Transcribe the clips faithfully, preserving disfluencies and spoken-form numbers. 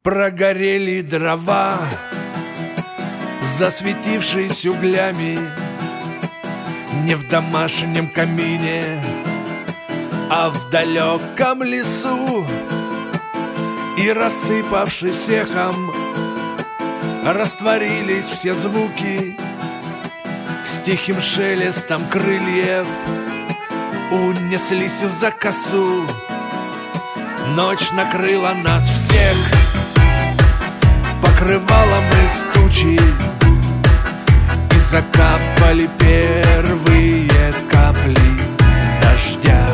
Прогорели дрова, засветившись углями, не в домашнем камине, а в далеком лесу. И, рассыпавшись эхом, растворились все звуки. С тихим шелестом крыльев унеслись за косу. Ночь накрыла нас всех покрывалом из тучи, и закапали первые капли дождя.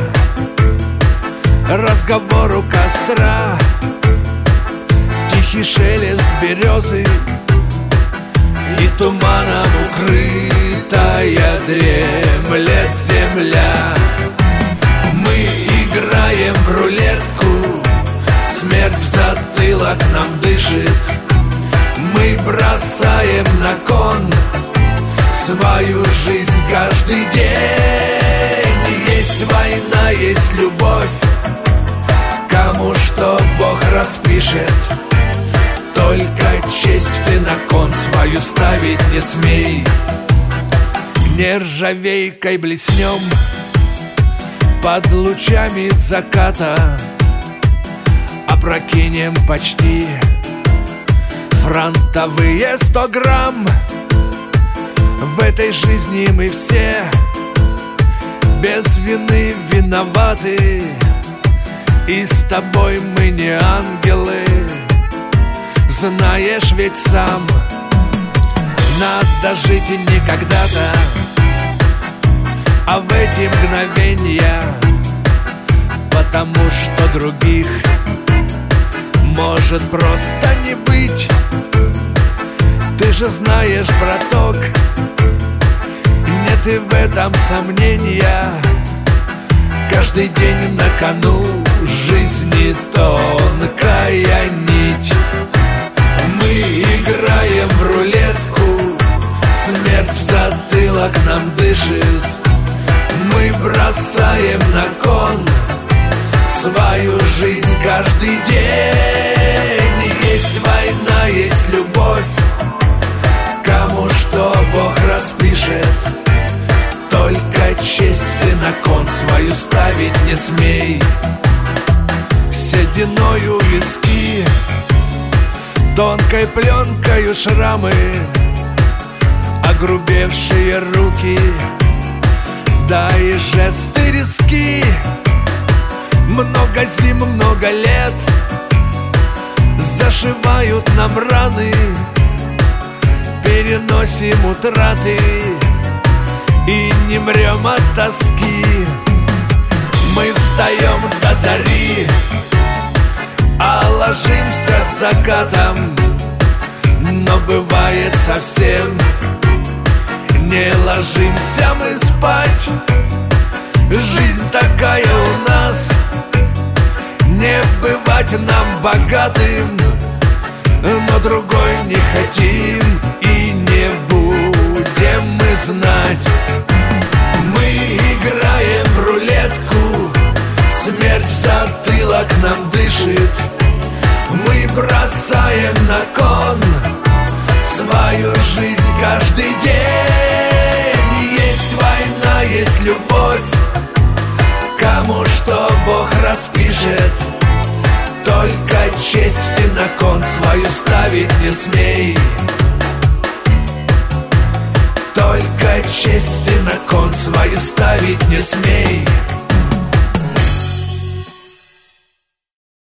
Разговор у костра, тихий шелест березы, и туманом укрытая дремлет земля. Мы играем в рулетку, смерть в затылок нам дышит. Мы бросаем на кон свою жизнь каждый день. Есть война, есть любовь, кому что Бог распишет. Только честь ты на кон свою ставить не смей. Нержавейкой блеснем под лучами заката, опрокинем почти фронтовые сто грамм. В этой жизни мы все без вины виноваты, и с тобой мы не ангелы. Знаешь ведь сам, надо жить и не когда-то, а в эти мгновения, потому что других может просто не быть. Ты же знаешь, браток, нет и в этом сомнения. Каждый день на кону жизни тонкая нить. Мы играем в рулетку, смерть в затылок нам дышит. Мы бросаем на кон свою жизнь каждый день. Есть война, есть любовь, кому что Бог распишет. Только честь ты на кон свою ставить не смей. Сединою виски, тонкой пленкою шрамы, огрубевшие руки, да и жесты риски. Много зим, много лет зашивают нам раны, переносим утраты и не мрем от тоски. Мы встаем до зари, а ложимся закатом. Но бывает совсем не ложимся мы спать. Жизнь такая у нас, не бывать нам богатым, но другой не хотим и не будем мы знать. Мы играем в рулетку, смерть в затылок нам дышит. Мы бросаем на кон свою жизнь каждый день. Есть война, есть любовь, кому что Бог распишет. Только честь ты на кон свою ставить не смей. Только честь ты на кон свою ставить не смей.